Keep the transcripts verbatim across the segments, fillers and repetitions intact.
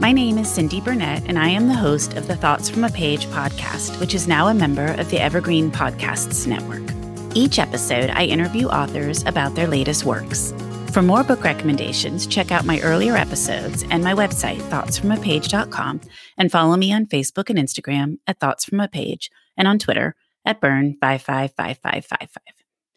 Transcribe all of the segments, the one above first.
My name is Cindy Burnett, and I am the host of the Thoughts from a Page podcast, which is now a member of the Evergreen Podcasts Network. Each episode, I interview authors about their latest works. For more book recommendations, check out my earlier episodes and my website, thoughts from a page dot com, and follow me on Facebook and Instagram at Thoughts from a Page and on Twitter at Burn five five five five five five.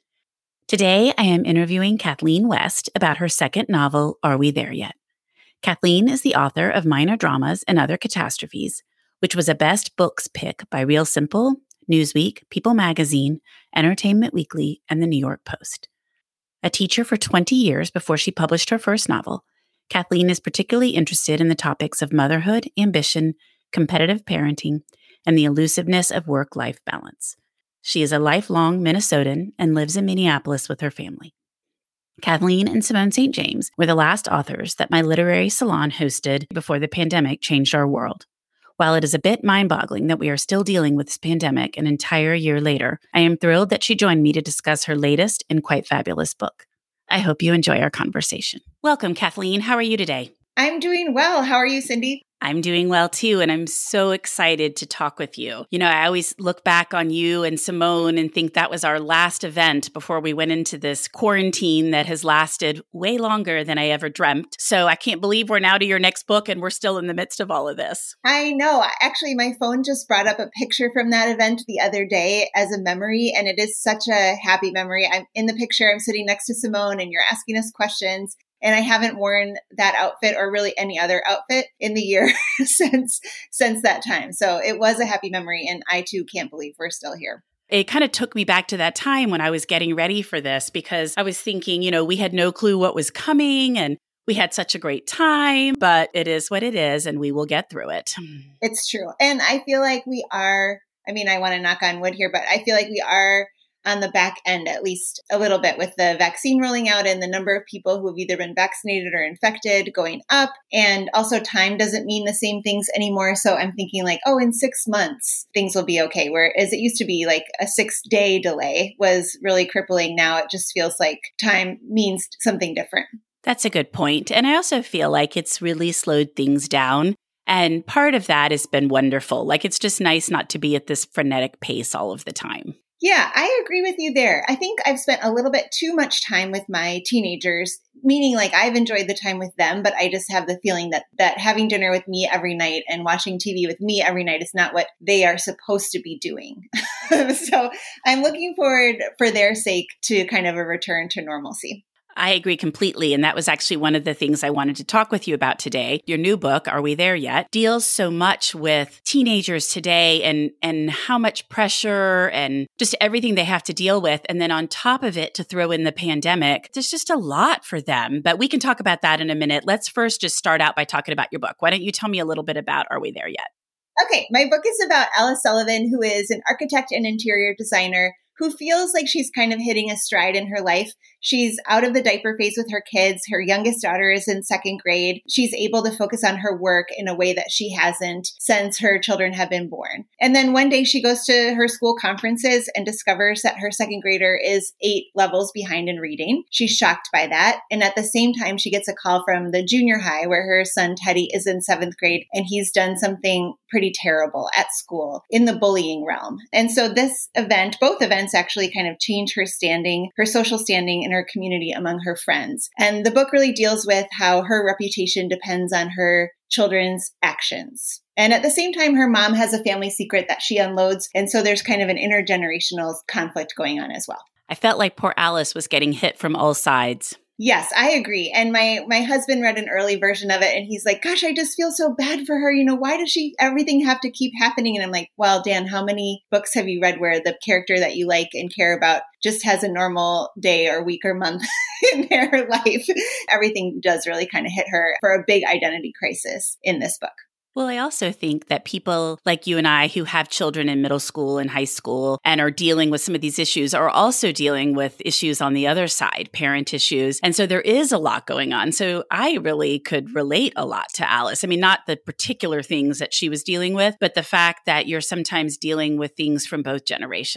Today, I am interviewing Kathleen West about her second novel, Are We There Yet? Kathleen is the author of Minor Dramas and Other Catastrophes, which was a Best Books pick by Real Simple, Newsweek, People Magazine, Entertainment Weekly, and the New York Post. A teacher for twenty years before she published her first novel, Kathleen is particularly interested in the topics of motherhood, ambition, competitive parenting, and the elusiveness of work-life balance. She is a lifelong Minnesotan and lives in Minneapolis with her family. Kathleen and Simone Saint James were the last authors that my literary salon hosted before the pandemic changed our world. While it is a bit mind-boggling that we are still dealing with this pandemic an entire year later, I am thrilled that she joined me to discuss her latest and quite fabulous book. I hope you enjoy our conversation. Welcome, Kathleen. How are you today? I'm doing well. How are you, Cindy? I'm doing well too, and I'm so excited to talk with you. You know, I always look back on you and Simone and think that was our last event before we went into this quarantine that has lasted way longer than I ever dreamt. So I can't believe we're now to your next book and we're still in the midst of all of this. I know. Actually, my phone just brought up a picture from that event the other day as a memory, and it is such a happy memory. I'm in the picture, I'm sitting next to Simone, and you're asking us questions. And I haven't worn that outfit or really any other outfit in the year since since that time. So it was a happy memory. And I, too, can't believe we're still here. It kind of took me back to that time when I was getting ready for this, because I was thinking, you know, we had no clue what was coming and we had such a great time, but it is what it is and we will get through it. It's true. And I feel like we are, I mean, I want to knock on wood here, but I feel like we are on the back end, at least a little bit, with the vaccine rolling out and the number of people who have either been vaccinated or infected going up. And also time doesn't mean the same things anymore. So I'm thinking like, oh, in six months, things will be okay. Whereas it used to be like a six day delay was really crippling. Now it just feels like time means something different. That's a good point. And I also feel like it's really slowed things down. And part of that has been wonderful. Like, it's just nice not to be at this frenetic pace all of the time. Yeah, I agree with you there. I think I've spent a little bit too much time with my teenagers, meaning like I've enjoyed the time with them, but I just have the feeling that that having dinner with me every night and watching T V with me every night is not what they are supposed to be doing. So I'm looking forward, for their sake, to kind of a return to normalcy. I agree completely. And that was actually one of the things I wanted to talk with you about today. Your new book, Are We There Yet?, deals so much with teenagers today and, and how much pressure and just everything they have to deal with. And then on top of it, to throw in the pandemic, there's just a lot for them. But we can talk about that in a minute. Let's first just start out by talking about your book. Why don't you tell me a little bit about Are We There Yet? Okay, my book is about Alice Sullivan, who is an architect and interior designer who feels like she's kind of hitting a stride in her life. She's out of the diaper phase with her kids. Her youngest daughter is in second grade. She's able to focus on her work in a way that she hasn't since her children have been born. And then one day she goes to her school conferences and discovers that her second grader is eight levels behind in reading. She's shocked by that. And at the same time, she gets a call from the junior high where her son Teddy is in seventh grade and he's done something pretty terrible at school in the bullying realm. And so this event, both events actually kind of change her standing, her social standing in her community among her friends. And the book really deals with how her reputation depends on her children's actions. And at the same time, her mom has a family secret that she unloads. And so there's kind of an intergenerational conflict going on as well. I felt like poor Alice was getting hit from all sides. Yes, I agree. And my my husband read an early version of it and he's like, gosh, I just feel so bad for her. You know, why does she, everything have to keep happening? And I'm like, well, Dan, how many books have you read where the character that you like and care about just has a normal day or week or month in their life? Everything does really kind of hit her for a big identity crisis in this book. Well, I also think that people like you and I who have children in middle school and high school and are dealing with some of these issues are also dealing with issues on the other side, parent issues. And so there is a lot going on. So I really could relate a lot to Alice. I mean, not the particular things that she was dealing with, but the fact that you're sometimes dealing with things from both generations.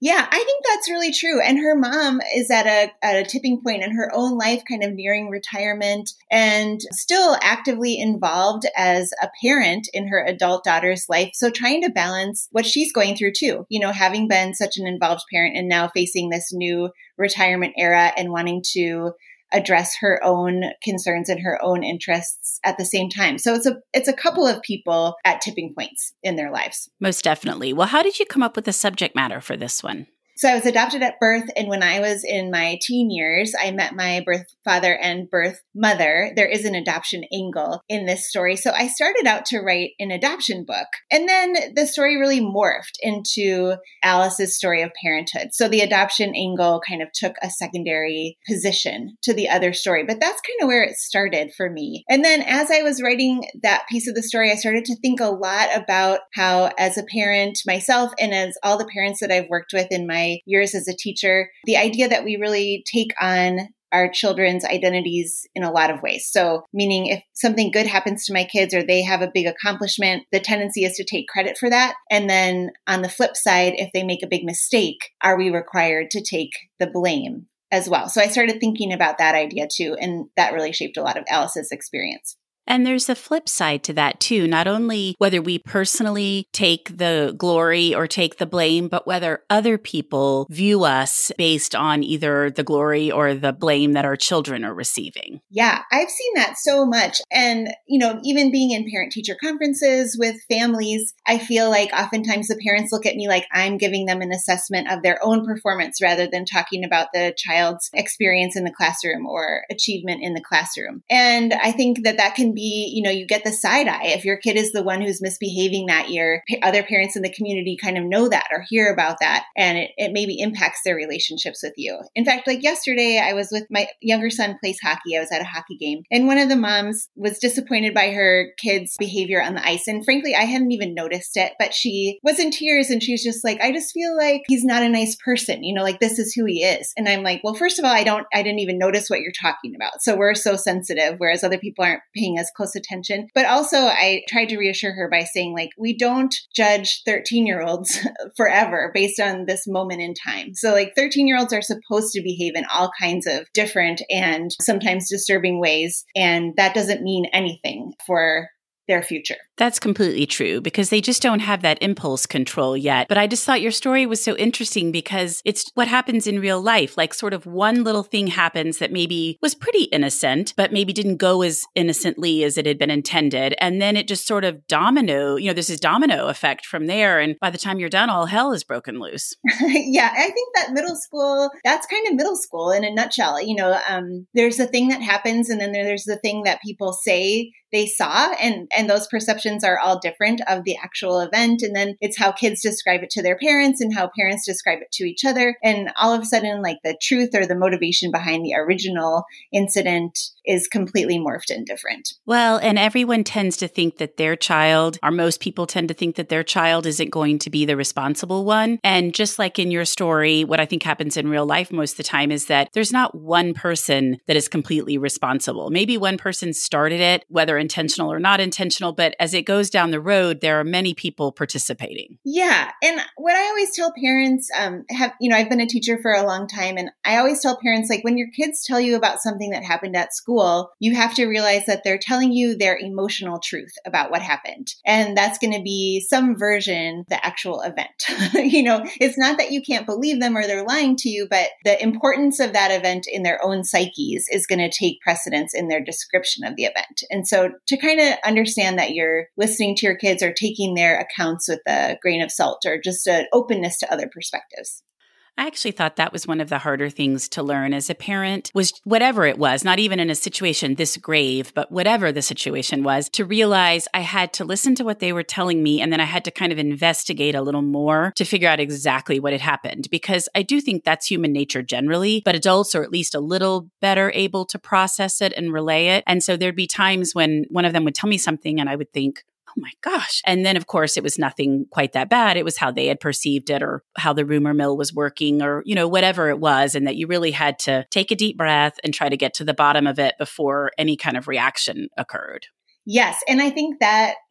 Yeah, I think that's really true. And her mom is at a, at a tipping point in her own life, kind of nearing retirement and still actively involved as a parent in her adult daughter's life. So trying to balance what she's going through too, you know, having been such an involved parent and now facing this new retirement era and wanting to address her own concerns and her own interests at the same time. So it's a it's a couple of people at tipping points in their lives. Most definitely. Well, how did you come up with the subject matter for this one? So I was adopted at birth, and when I was in my teen years, I met my birth father and birth mother. There is an adoption angle in this story. So I started out to write an adoption book, and then the story really morphed into Alice's story of parenthood. So the adoption angle kind of took a secondary position to the other story, but that's kind of where it started for me. And then as I was writing that piece of the story, I started to think a lot about how, as a parent myself, and as all the parents that I've worked with in my years as a teacher, the idea that we really take on our children's identities in a lot of ways. So meaning if something good happens to my kids or they have a big accomplishment, the tendency is to take credit for that. And then on the flip side, if they make a big mistake, are we required to take the blame as well? So I started thinking about that idea too. And that really shaped a lot of Alice's experience. And there's a flip side to that too, not only whether we personally take the glory or take the blame, but whether other people view us based on either the glory or the blame that our children are receiving. Yeah, I've seen that so much. And, you know, even being in parent-teacher conferences with families, I feel like oftentimes the parents look at me like I'm giving them an assessment of their own performance rather than talking about the child's experience in the classroom or achievement in the classroom. And I think that that can be, you know, you get the side eye. If your kid is the one who's misbehaving that year, other parents in the community kind of know that or hear about that, and it, it maybe impacts their relationships with you. In fact, like yesterday, I was with my younger son plays hockey. I was at a hockey game, and one of the moms was disappointed by her kid's behavior on the ice. And frankly, I hadn't even noticed it, but she was in tears and she's just like, I just feel like he's not a nice person, you know, like this is who he is. And I'm like, well, first of all, I don't, I didn't even notice what you're talking about. So we're so sensitive, whereas other people aren't paying as close attention. But also I tried to reassure her by saying, like, we don't judge thirteen year olds forever based on this moment in time. So like thirteen year olds are supposed to behave in all kinds of different and sometimes disturbing ways. And that doesn't mean anything for their future. That's completely true because they just don't have that impulse control yet. But I just thought your story was so interesting because it's what happens in real life. Like sort of one little thing happens that maybe was pretty innocent, but maybe didn't go as innocently as it had been intended. And then it just sort of domino, you know, there's this domino effect from there. And by the time you're done, all hell is broken loose. Yeah, I think that middle school, that's kind of middle school in a nutshell. You know, um, there's the thing that happens and then there's the thing that people say they saw, and, and those perceptions are all different of the actual event. And then it's how kids describe it to their parents and how parents describe it to each other. And all of a sudden, like the truth or the motivation behind the original incident is completely morphed and different. Well, and everyone tends to think that their child, or most people tend to think that their child isn't going to be the responsible one. And just like in your story, what I think happens in real life most of the time is that there's not one person that is completely responsible. Maybe one person started it, whether intentional or not intentional, but as it goes down the road, there are many people participating. Yeah. And what I always tell parents, um, have, you know, I've been a teacher for a long time, and I always tell parents, like, when your kids tell you about something that happened at school, you have to realize that they're telling you their emotional truth about what happened. And that's going to be some version of the actual event. You know, it's not that you can't believe them or they're lying to you, but the importance of that event in their own psyches is going to take precedence in their description of the event. And so to kind of understand that you're listening to your kids or taking their accounts with a grain of salt or just an openness to other perspectives. I actually thought that was one of the harder things to learn as a parent was whatever it was, not even in a situation this grave, but whatever the situation was, to realize I had to listen to what they were telling me. And then I had to kind of investigate a little more to figure out exactly what had happened, because I do think that's human nature generally, but adults are at least a little better able to process it and relay it. And so there'd be times when one of them would tell me something and I would think, oh my gosh. And then, of course, it was nothing quite that bad. It was how they had perceived it or how the rumor mill was working or, you know, whatever it was. And that you really had to take a deep breath and try to get to the bottom of it before any kind of reaction occurred. Yes. And I think that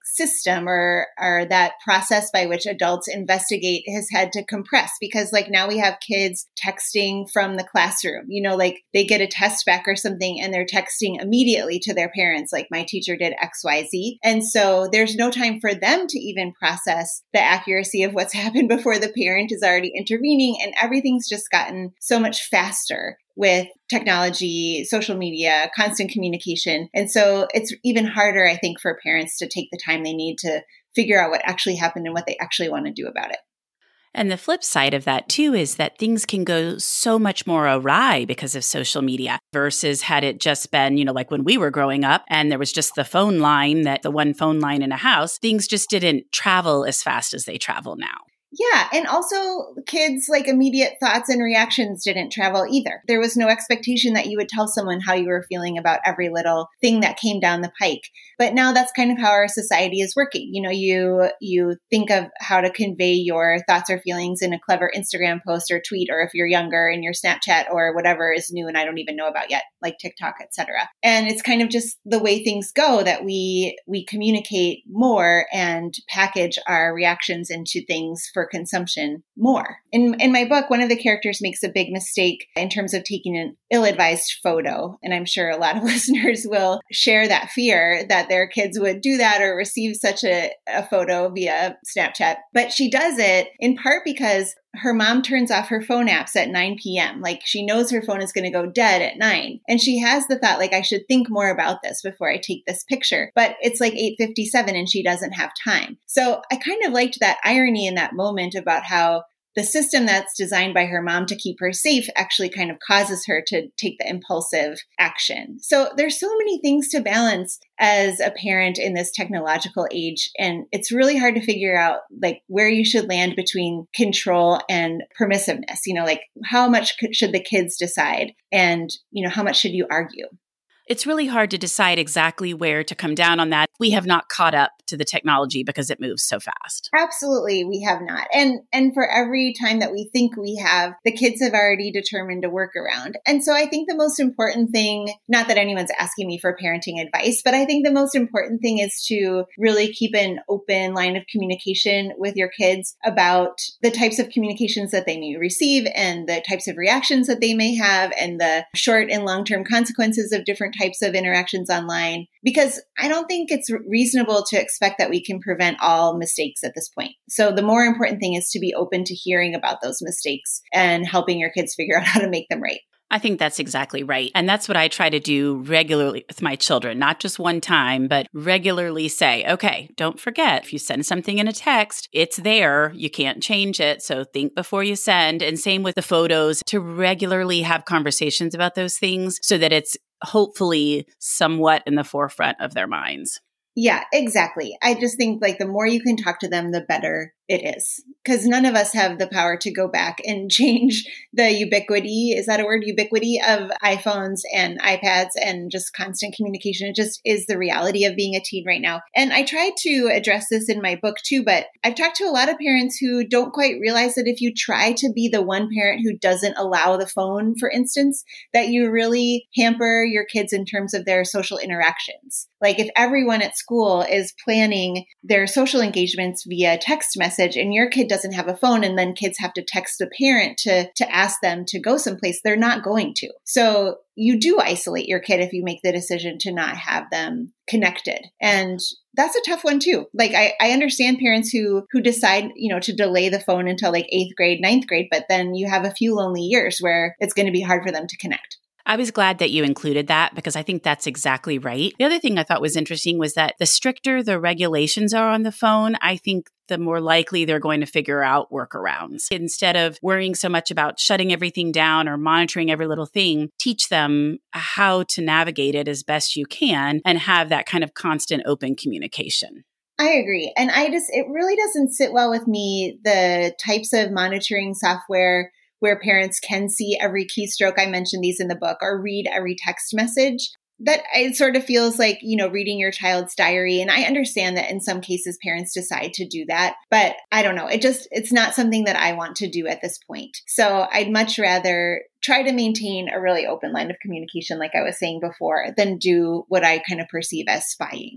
system or, or that process by which adults investigate has had to compress because like now we have kids texting from the classroom, you know, like they get a test back or something and they're texting immediately to their parents, like my teacher did X Y Z. And so there's no time for them to even process the accuracy of what's happened before the parent is already intervening. And everything's just gotten so much faster with technology, social media, constant communication. And so it's even harder, I think, for parents to take the time they need to figure out what actually happened and what they actually want to do about it. And the flip side of that, too, is that things can go so much more awry because of social media versus had it just been, you know, like when we were growing up and there was just the phone line, that the one phone line in a house, things just didn't travel as fast as they travel now. Yeah. And also kids' like immediate thoughts and reactions didn't travel either. There was no expectation that you would tell someone how you were feeling about every little thing that came down the pike. But now that's kind of how our society is working. You know, you you think of how to convey your thoughts or feelings in a clever Instagram post or tweet, or if you're younger in your Snapchat or whatever is new and I don't even know about yet, like TikTok, et cetera. And it's kind of just the way things go that we we communicate more and package our reactions into things for consumption more. In in my book, one of the characters makes a big mistake in terms of taking an ill-advised photo. And I'm sure a lot of listeners will share that fear that their kids would do that or receive such a, a photo via Snapchat. But she does it in part because her mom turns off her phone apps at nine p.m. Like she knows her phone is going to go dead at nine. And she has the thought, like, I should think more about this before I take this picture. But it's like eight fifty-seven and she doesn't have time. So I kind of liked that irony in that moment about how the system that's designed by her mom to keep her safe actually kind of causes her to take the impulsive action. So there's so many things to balance as a parent in this technological age. And it's really hard to figure out like where you should land between control and permissiveness. You know, like how much should the kids decide? And, you know, how much should you argue? It's really hard to decide exactly where to come down on that. We have not caught up to the technology because it moves so fast. Absolutely, we have not. And and for every time that we think we have, the kids have already determined a workaround. And so I think the most important thing, not that anyone's asking me for parenting advice, but I think the most important thing is to really keep an open line of communication with your kids about the types of communications that they may receive and the types of reactions that they may have and the short and long-term consequences of different types of interactions online, because I don't think it's reasonable to expect that we can prevent all mistakes at this point. So the more important thing is to be open to hearing about those mistakes and helping your kids figure out how to make them right. I think that's exactly right. And that's what I try to do regularly with my children, not just one time, but regularly say, okay, don't forget, if you send something in a text, it's there. You can't change it. So think before you send. And same with the photos, to regularly have conversations about those things so that it's hopefully somewhat in the forefront of their minds. Yeah, exactly. I just think like the more you can talk to them, the better it is. Because none of us have the power to go back and change the ubiquity, is that a word, ubiquity of iPhones and iPads and just constant communication. It just is the reality of being a teen right now. And I tried to address this in my book too, but I've talked to a lot of parents who don't quite realize that if you try to be the one parent who doesn't allow the phone, for instance, that you really hamper your kids in terms of their social interactions. Like if everyone at school is planning their social engagements via text message and your kid doesn't have a phone and then kids have to text the parent to, to ask them to go someplace, they're not going to. So you do isolate your kid if you make the decision to not have them connected. And that's a tough one too. Like I, I understand parents who who decide, you know, to delay the phone until like eighth grade, ninth grade, but then you have a few lonely years where it's going to be hard for them to connect. I was glad that you included that because I think that's exactly right. The other thing I thought was interesting was that the stricter the regulations are on the phone, I think the more likely they're going to figure out workarounds. Instead of worrying so much about shutting everything down or monitoring every little thing, teach them how to navigate it as best you can and have that kind of constant open communication. I agree. And I just, it really doesn't sit well with me, the types of monitoring software where parents can see every keystroke. I mentioned these in the book, or read every text message. That it sort of feels like, you know, reading your child's diary. And I understand that in some cases parents decide to do that, but I don't know. It just, it's not something that I want to do at this point. So I'd much rather try to maintain a really open line of communication, like I was saying before, than do what I kind of perceive as spying.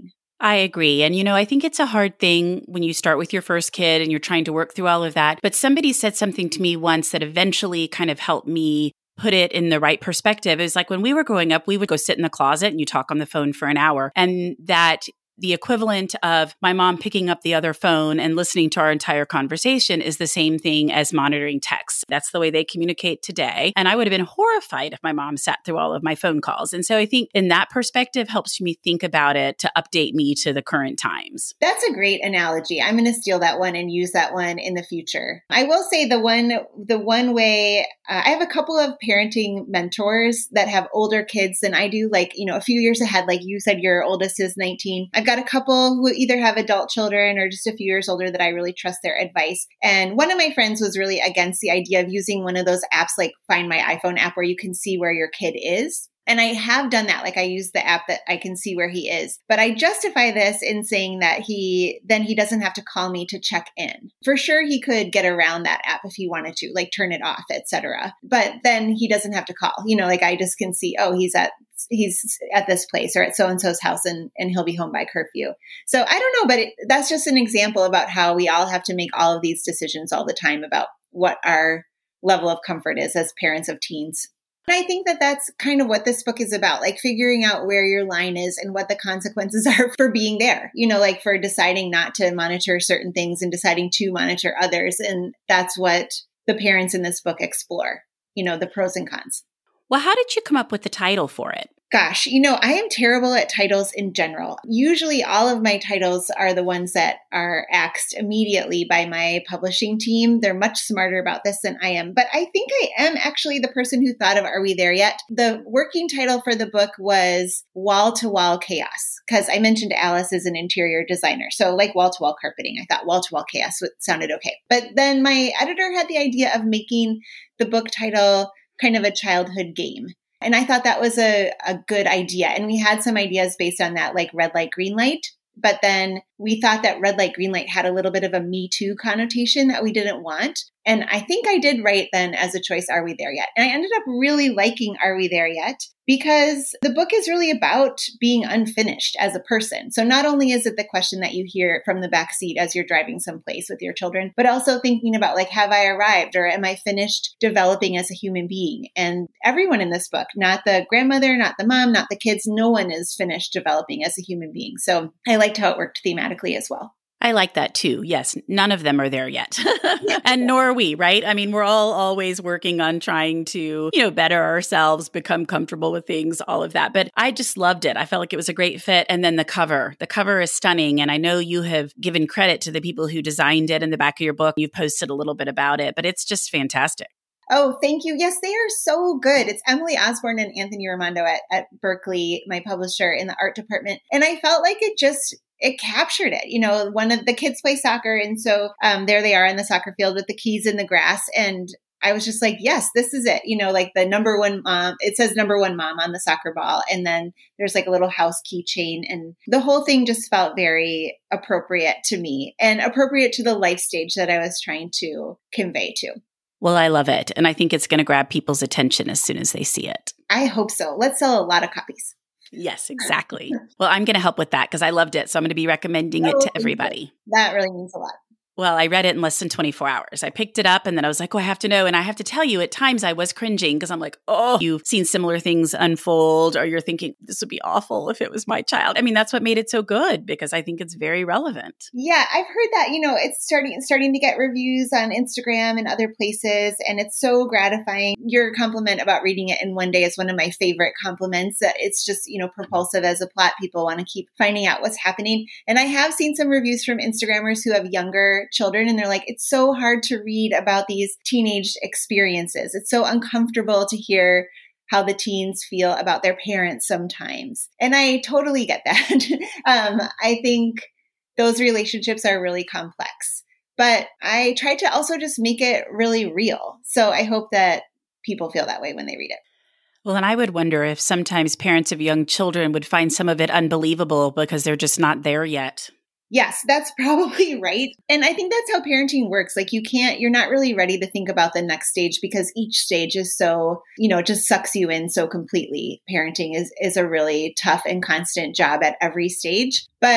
I agree. And, you know, I think it's a hard thing when you start with your first kid and you're trying to work through all of that. But somebody said something to me once that eventually kind of helped me put it in the right perspective. It was like when we were growing up, we would go sit in the closet and you talk on the phone for an hour. And that the equivalent of my mom picking up the other phone and listening to our entire conversation is the same thing as monitoring texts. That's the way they communicate today. And I would have been horrified if my mom sat through all of my phone calls. And so I think in that perspective helps me think about it to update me to the current times. That's a great analogy. I'm going to steal that one and use that one in the future. I will say the one, the one way, uh, I have a couple of parenting mentors that have older kids than I do, like, you know, a few years ahead. Like you said, your oldest is nineteen. I've got a couple who either have adult children or just a few years older that I really trust their advice. And one of my friends was really against the idea of using one of those apps like Find My iPhone app where you can see where your kid is. And I have done that. Like I use the app that I can see where he is. But I justify this in saying that he, then he doesn't have to call me to check in. For sure, he could get around that app if he wanted to, like turn it off, et cetera. But then he doesn't have to call. You know, like I just can see, oh, he's at he's at this place or at so-and-so's house and, and he'll be home by curfew. So I don't know, but it, that's just an example about how we all have to make all of these decisions all the time about what our level of comfort is as parents of teens. And I think that that's kind of what this book is about, like figuring out where your line is and what the consequences are for being there, you know, like for deciding not to monitor certain things and deciding to monitor others. And that's what the parents in this book explore, you know, the pros and cons. Well, how did you come up with the title for it? Gosh, you know, I am terrible at titles in general. Usually all of my titles are the ones that are axed immediately by my publishing team. They're much smarter about this than I am. But I think I am actually the person who thought of Are We There Yet? The working title for the book was Wall-to-Wall Chaos, because I mentioned Alice is an interior designer. So like wall-to-wall carpeting, I thought wall-to-wall chaos sounded okay. But then my editor had the idea of making the book title kind of a childhood game. And I thought that was a, a good idea. And we had some ideas based on that, like red light, green light. But then we thought that red light, green light had a little bit of a Me Too connotation that we didn't want. And I think I did right then as a choice, Are We There Yet? And I ended up really liking Are We There Yet? Because the book is really about being unfinished as a person. So not only is it the question that you hear from the backseat as you're driving someplace with your children, but also thinking about like, have I arrived or am I finished developing as a human being? And everyone in this book, not the grandmother, not the mom, not the kids, no one is finished developing as a human being. So I liked how it worked thematically as well. I like that too. Yes, none of them are there yet. And nor are we, right? I mean, we're all always working on trying to, you know, better ourselves, become comfortable with things, all of that. But I just loved it. I felt like it was a great fit. And then the cover, the cover is stunning. And I know you have given credit to the people who designed it in the back of your book. You've posted a little bit about it, but it's just fantastic. Oh, thank you. Yes, they are so good. It's Emily Osborne and Anthony Raimondo at, at Berkeley, my publisher in the art department. And I felt like it just, it captured it. You know, one of the kids play soccer. And so um, there they are in the soccer field with the keys in the grass. And I was just like, yes, this is it. You know, like the number one mom, it says number one mom on the soccer ball. And then there's like a little house keychain. And the whole thing just felt very appropriate to me and appropriate to the life stage that I was trying to convey to. Well, I love it. And I think it's going to grab people's attention as soon as they see it. I hope so. Let's sell a lot of copies. Yes, exactly. Well, I'm going to help with that because I loved it. So I'm going to be recommending it to everybody. That really means a lot. Well, I read it in less than twenty-four hours. I picked it up and then I was like, oh, I have to know. And I have to tell you, at times I was cringing because I'm like, oh, you've seen similar things unfold or you're thinking this would be awful if it was my child. I mean, that's what made it so good because I think it's very relevant. Yeah, I've heard that, you know, it's starting starting to get reviews on Instagram and other places. And it's so gratifying. Your compliment about reading it in one day is one of my favorite compliments. It's just, you know, propulsive as a plot. People want to keep finding out what's happening. And I have seen some reviews from Instagrammers who have younger children. And they're like, it's so hard to read about these teenage experiences. It's so uncomfortable to hear how the teens feel about their parents sometimes. And I totally get that. um, I think those relationships are really complex, but I try to also just make it really real. So I hope that people feel that way when they read it. Well, and I would wonder if sometimes parents of young children would find some of it unbelievable because they're just not there yet. Yes, that's probably right. And I think that's how parenting works. Like you can't, you're not really ready to think about the next stage because each stage is so, you know, it just sucks you in so completely. Parenting is, is a really tough and constant job at every stage. But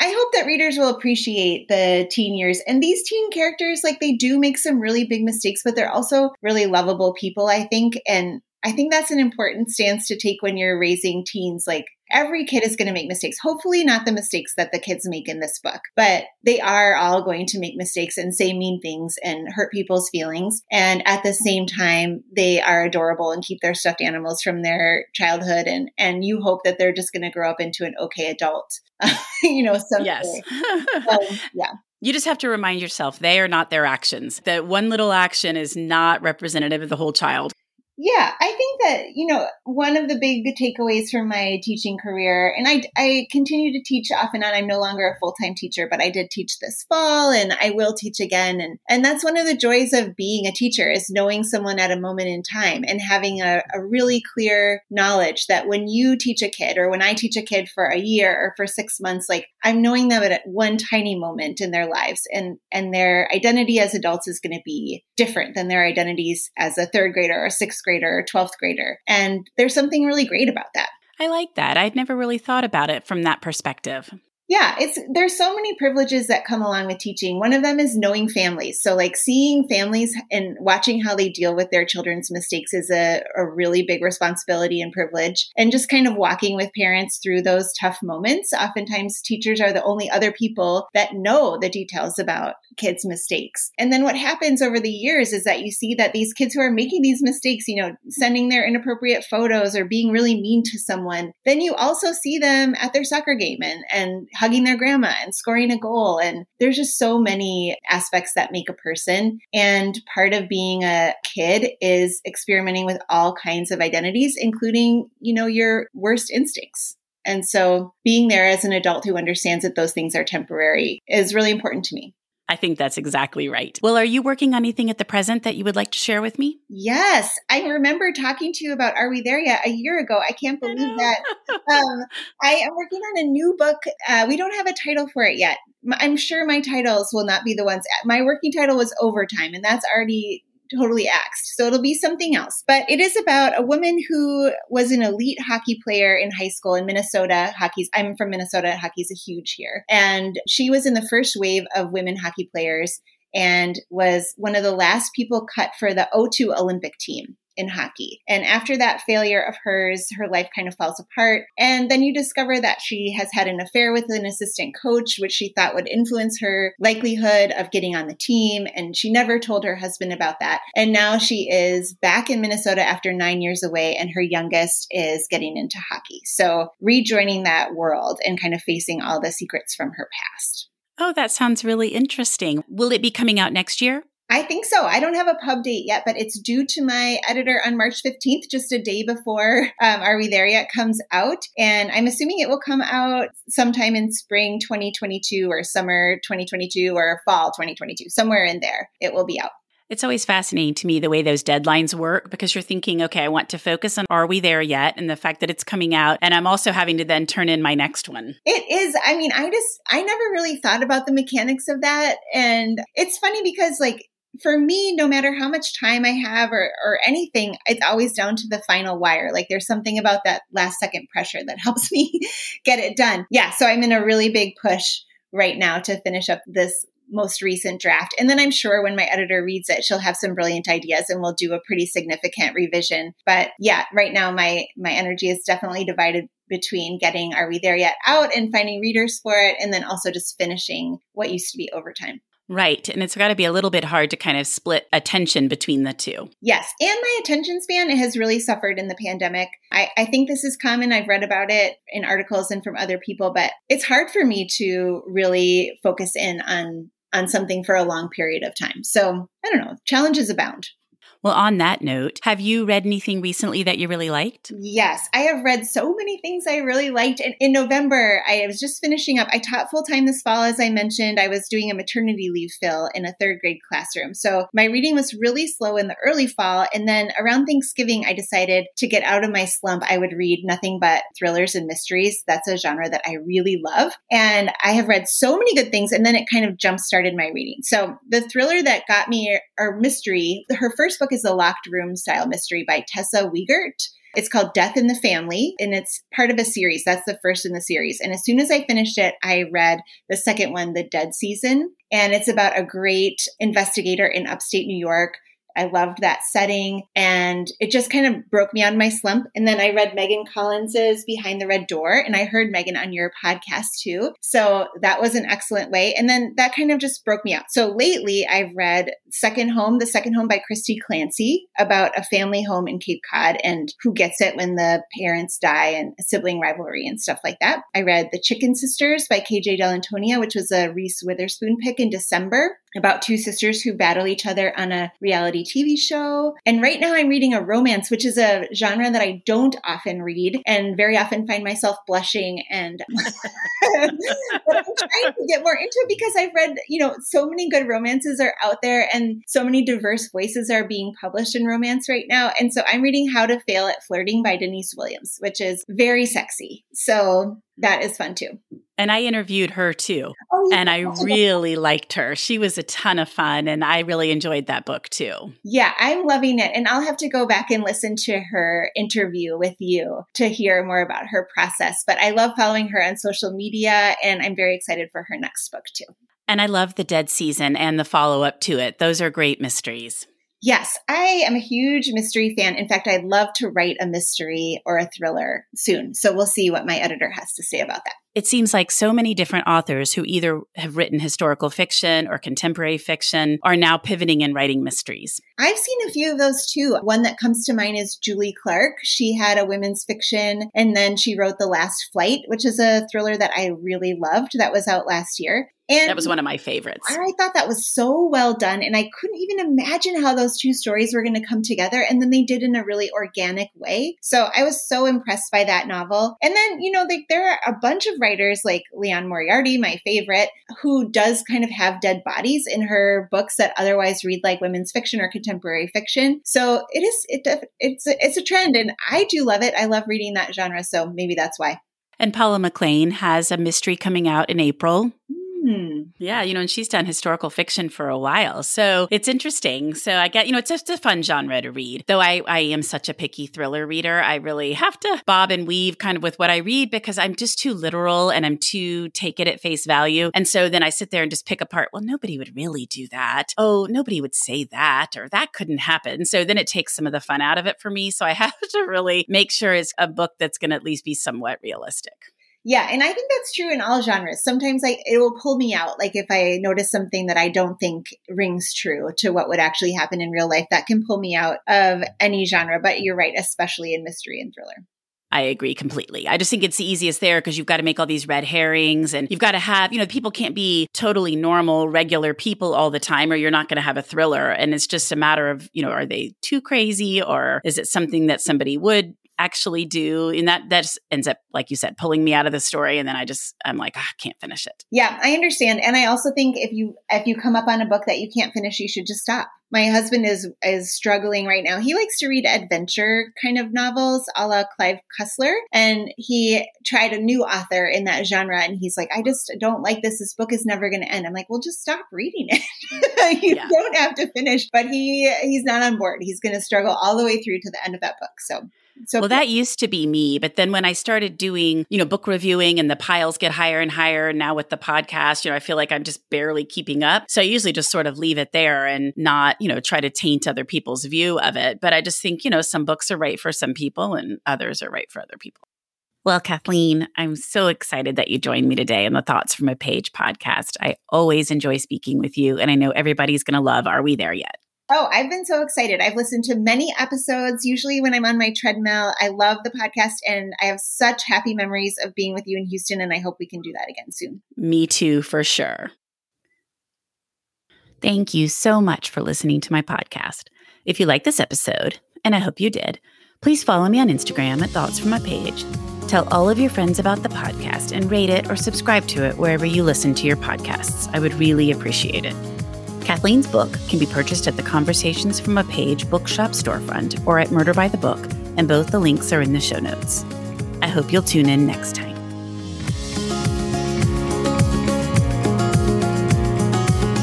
I hope that readers will appreciate the teen years. And these teen characters, like they do make some really big mistakes, but they're also really lovable people, I think. And I think that's an important stance to take when you're raising teens. Like every kid is going to make mistakes. Hopefully not the mistakes that the kids make in this book, but they are all going to make mistakes and say mean things and hurt people's feelings. And at the same time, they are adorable and keep their stuffed animals from their childhood. And, and you hope that they're just going to grow up into an okay adult, you know, someday. Yes. So, yeah. You just have to remind yourself they are not their actions. That one little action is not representative of the whole child. Yeah, I think that, you know, one of the big takeaways from my teaching career, and I, I continue to teach off and on. I'm no longer a full-time teacher, but I did teach this fall and I will teach again. And, and that's one of the joys of being a teacher is knowing someone at a moment in time and having a, a really clear knowledge that when you teach a kid or when I teach a kid for a year or for six months, like I'm knowing them at one tiny moment in their lives and, and their identity as adults is going to be different than their identities as a third grader or a sixth grader or twelfth grader. And there's something really great about that. I like that. I'd never really thought about it from that perspective. Yeah, it's there's so many privileges that come along with teaching. One of them is knowing families. So like seeing families and watching how they deal with their children's mistakes is a, a really big responsibility and privilege. And just kind of walking with parents through those tough moments. Oftentimes teachers are the only other people that know the details about kids' mistakes. And then what happens over the years is that you see that these kids who are making these mistakes, you know, sending their inappropriate photos or being really mean to someone, then you also see them at their soccer game and, and hugging their grandma and scoring a goal. And there's just so many aspects that make a person. And part of being a kid is experimenting with all kinds of identities, including, you know, your worst instincts. And so being there as an adult who understands that those things are temporary is really important to me. I think that's exactly right. Well, are you working on anything at the present that you would like to share with me? Yes. I remember talking to you about Are We There Yet? A year ago. I can't believe I that. Um, I am working on a new book. Uh, we don't have a title for it yet. I'm sure my titles will not be the ones. My working title was Overtime, and that's already totally axed. So it'll be something else. But it is about a woman who was an elite hockey player in high school in Minnesota. Hockey's, I'm from Minnesota. Hockey's a huge here. And she was in the first wave of women hockey players and was one of the last people cut for the O two Olympic team in hockey. And after that failure of hers, her life kind of falls apart. And then you discover that she has had an affair with an assistant coach, which she thought would influence her likelihood of getting on the team. And she never told her husband about that. And now she is back in Minnesota after nine years away, and her youngest is getting into hockey. So rejoining that world and kind of facing all the secrets from her past. Oh, that sounds really interesting. Will it be coming out next year? I think so. I don't have a pub date yet, but it's due to my editor on March fifteenth, just a day before um, Are We There Yet comes out. And I'm assuming it will come out sometime in spring twenty twenty-two or summer twenty twenty-two or fall twenty twenty-two. Somewhere in there, it will be out. It's always fascinating to me the way those deadlines work, because you're thinking, okay, I want to focus on Are We There Yet? And the fact that it's coming out. And I'm also having to then turn in my next one. It is. I mean, I just, I never really thought about the mechanics of that. And it's funny because like, for me, no matter how much time I have or, or anything, it's always down to the final wire. Like there's something about that last second pressure that helps me get it done. Yeah. So I'm in a really big push right now to finish up this most recent draft. And then I'm sure when my editor reads it, she'll have some brilliant ideas and we'll do a pretty significant revision. But yeah, right now my, my energy is definitely divided between getting Are We There Yet out and finding readers for it. And then also just finishing what used to be Overtime. Right. And it's got to be a little bit hard to kind of split attention between the two. Yes. And my attention span has really suffered in the pandemic. I, I think this is common. I've read about it in articles and from other people, but it's hard for me to really focus in on, on something for a long period of time. So I don't know. Challenges abound. Well, on that note, have you read anything recently that you really liked? Yes, I have read so many things I really liked. And in November, I was just finishing up. I taught full-time this fall, as I mentioned. I was doing a maternity leave fill in a third grade classroom. So my reading was really slow in the early fall. And then around Thanksgiving, I decided to get out of my slump. I would read nothing but thrillers and mysteries. That's a genre that I really love. And I have read so many good things. And then it kind of jump-started my reading. So the thriller that got me, or mystery, her first book is a Locked Room style mystery by Tessa Wiegert. It's called Death in the Family, and it's part of a series. That's the first in the series. And as soon as I finished it, I read the second one, The Dead Season. And it's about a great investigator in upstate New York. I loved that setting, and it just kind of broke me out of my slump. And then I read Megan Collins's Behind the Red Door, and I heard Megan on your podcast too. So that was an excellent way. And then that kind of just broke me out. So lately I've read Second Home, The Second Home by Christy Clancy, about a family home in Cape Cod and who gets it when the parents die and sibling rivalry and stuff like that. I read The Chicken Sisters by K J Dell'Antonia, which was a Reese Witherspoon pick in December, about two sisters who battle each other on a reality T V show. And right now I'm reading a romance, which is a genre that I don't often read and very often find myself blushing. And but I'm trying to get more into it because I've read, you know, so many good romances are out there and so many diverse voices are being published in romance right now. And so I'm reading How to Fail at Flirting by Denise Williams, which is very sexy. So that is fun too. And I interviewed her too. Oh, yeah. And I really liked her. She was a ton of fun. And I really enjoyed that book too. Yeah, I'm loving it. And I'll have to go back and listen to her interview with you to hear more about her process. But I love following her on social media. And I'm very excited for her next book too. And I love The Dead Season and the follow-up to it. Those are great mysteries. Yes, I am a huge mystery fan. In fact, I'd love to write a mystery or a thriller soon. So we'll see what my editor has to say about that. It seems like so many different authors who either have written historical fiction or contemporary fiction are now pivoting and writing mysteries. I've seen a few of those too. One that comes to mind is Julie Clark. She had a women's fiction, and then she wrote The Last Flight, which is a thriller that I really loved. That was out last year. And that was one of my favorites. I thought that was so well done. And I couldn't even imagine how those two stories were going to come together. And then they did in a really organic way. So I was so impressed by that novel. And then, you know, like there are a bunch of writers like Liane Moriarty, my favorite, who does kind of have dead bodies in her books that otherwise read like women's fiction or contemporary fiction. So it is, it, it's, a, it's a trend. And I do love it. I love reading that genre. So maybe that's why. And Paula McLean has a mystery coming out in April. Hmm. Yeah, you know, and she's done historical fiction for a while. So it's interesting. So I get, you know, it's just a fun genre to read. Though I, I am such a picky thriller reader, I really have to bob and weave kind of with what I read because I'm just too literal and I'm too take it at face value. And so then I sit there and just pick apart, well, nobody would really do that. Oh, nobody would say that, or that couldn't happen. So then it takes some of the fun out of it for me. So I have to really make sure it's a book that's going to at least be somewhat realistic. Yeah. And I think that's true in all genres. Sometimes I, it will pull me out. Like if I notice something that I don't think rings true to what would actually happen in real life, that can pull me out of any genre. But you're right, especially in mystery and thriller. I agree completely. I just think it's the easiest there because you've got to make all these red herrings and you've got to have, you know, people can't be totally normal, regular people all the time or you're not going to have a thriller. And it's just a matter of, you know, are they too crazy or is it something that somebody would actually do? And that that just ends up, like you said, pulling me out of the story. And then I just, I'm like, oh, I can't finish it. Yeah, I understand. And I also think if you if you come up on a book that you can't finish, you should just stop. My husband is is struggling right now. He likes to read adventure kind of novels a la Clive Cussler. And he tried a new author in that genre. And he's like, I just don't like this. This book is never going to end. I'm like, well, just stop reading it. You yeah. don't have to finish. But he he's not on board. He's going to struggle all the way through to the end of that book. So So, well, that used to be me. But then when I started doing, you know, book reviewing and the piles get higher and higher, and now with the podcast, you know, I feel like I'm just barely keeping up. So I usually just sort of leave it there and not, you know, try to taint other people's view of it. But I just think, you know, some books are right for some people and others are right for other people. Well, Kathleen, I'm so excited that you joined me today on the Thoughts from a Page podcast. I always enjoy speaking with you, and I know everybody's going to love Are We There Yet? Oh, I've been so excited. I've listened to many episodes, usually when I'm on my treadmill. I love the podcast, and I have such happy memories of being with you in Houston, and I hope we can do that again soon. Me too, for sure. Thank you so much for listening to my podcast. If you like this episode, and I hope you did, please follow me on Instagram at Thoughts from a Page. Tell all of your friends about the podcast and rate it or subscribe to it wherever you listen to your podcasts. I would really appreciate it. Kathleen's book can be purchased at the Conversations from a Page bookshop storefront or at Murder by the Book, and both the links are in the show notes. I hope you'll tune in next time.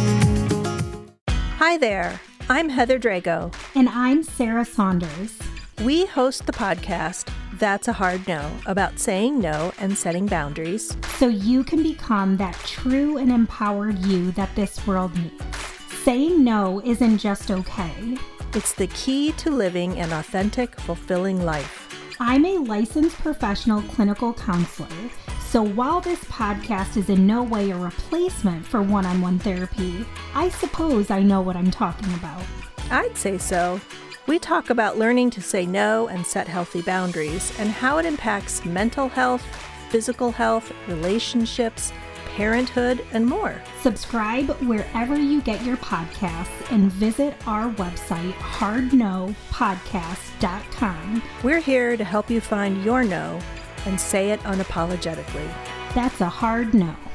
Hi there, I'm Heather Drago. And I'm Sarah Saunders. We host the podcast, That's a Hard No, about saying no and setting boundaries, so you can become that true and empowered you that this world needs. Saying no isn't just okay. It's the key to living an authentic, fulfilling life. I'm a licensed professional clinical counselor, so while this podcast is in no way a replacement for one-on-one therapy, I suppose I know what I'm talking about. I'd say so. We talk about learning to say no and set healthy boundaries and how it impacts mental health, physical health, relationships, parenthood, and more. Subscribe wherever you get your podcasts and visit our website, hard no podcast dot com. We're here to help you find your no and say it unapologetically. That's a hard no.